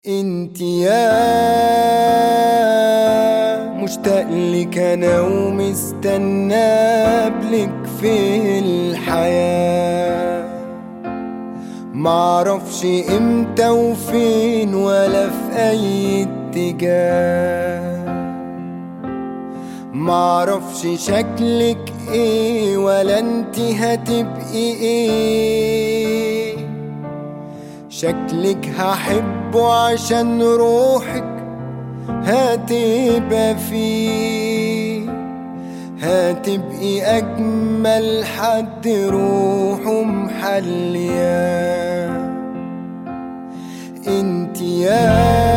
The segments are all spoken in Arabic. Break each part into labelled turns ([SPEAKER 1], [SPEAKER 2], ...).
[SPEAKER 1] انت يا مشتاق لك انا ومستنى قبلك في الحياة، معرفش امتى وفين ولا في اي اتجاه، معرفش شكلك ايه ولا انت هتبقي ايه، شكلك هحبه عشان روحك هتبقى فيه، هتبقي أجمل حد روحه محلياه. انت يا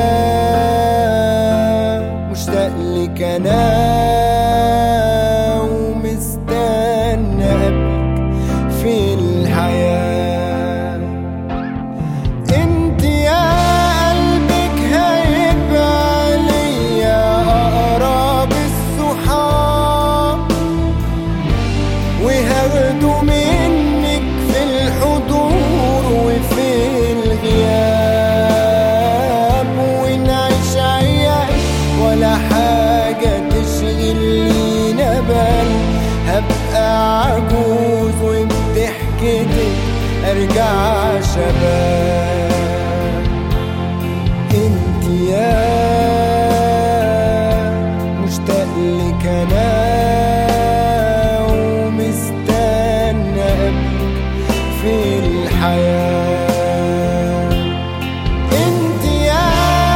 [SPEAKER 1] مشتاق لك أنا ومستنى قبلك في الحياة. وهاخده منك في الحضور وفي الغياب، ونعيش عيال ولا حاجة تشغل لينا بال، هبقى عجوز وبضحكتك ارجع شباب. انت يا مشتاق لك انا في الحياة. انت يا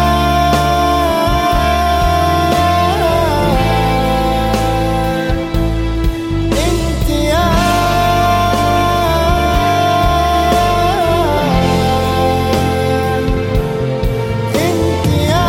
[SPEAKER 1] انت يا انت يا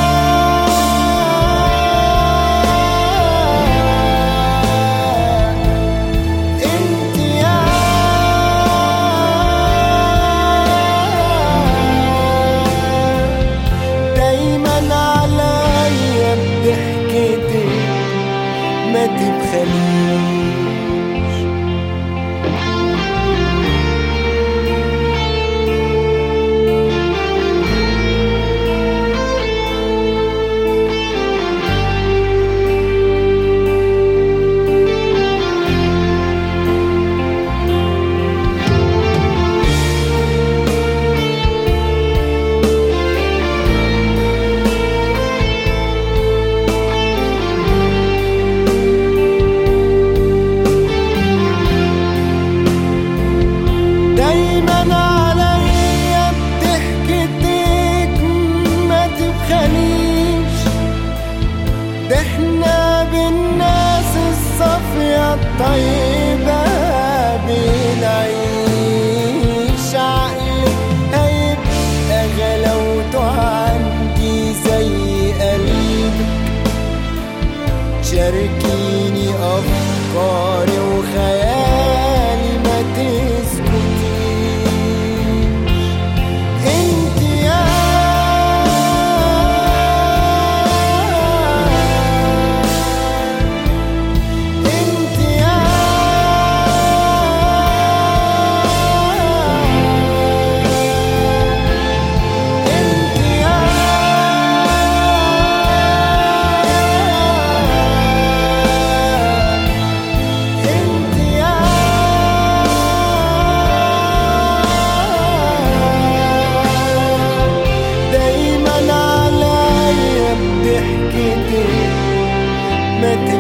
[SPEAKER 1] ما تبخليش. احنا بالناس الصافية الطيبة بنعيش، عقلك هيبقى غلاوته عندي زي قلبك، شاركيني أفكاري وخيالي ما تسكتيش. ضحكتك ما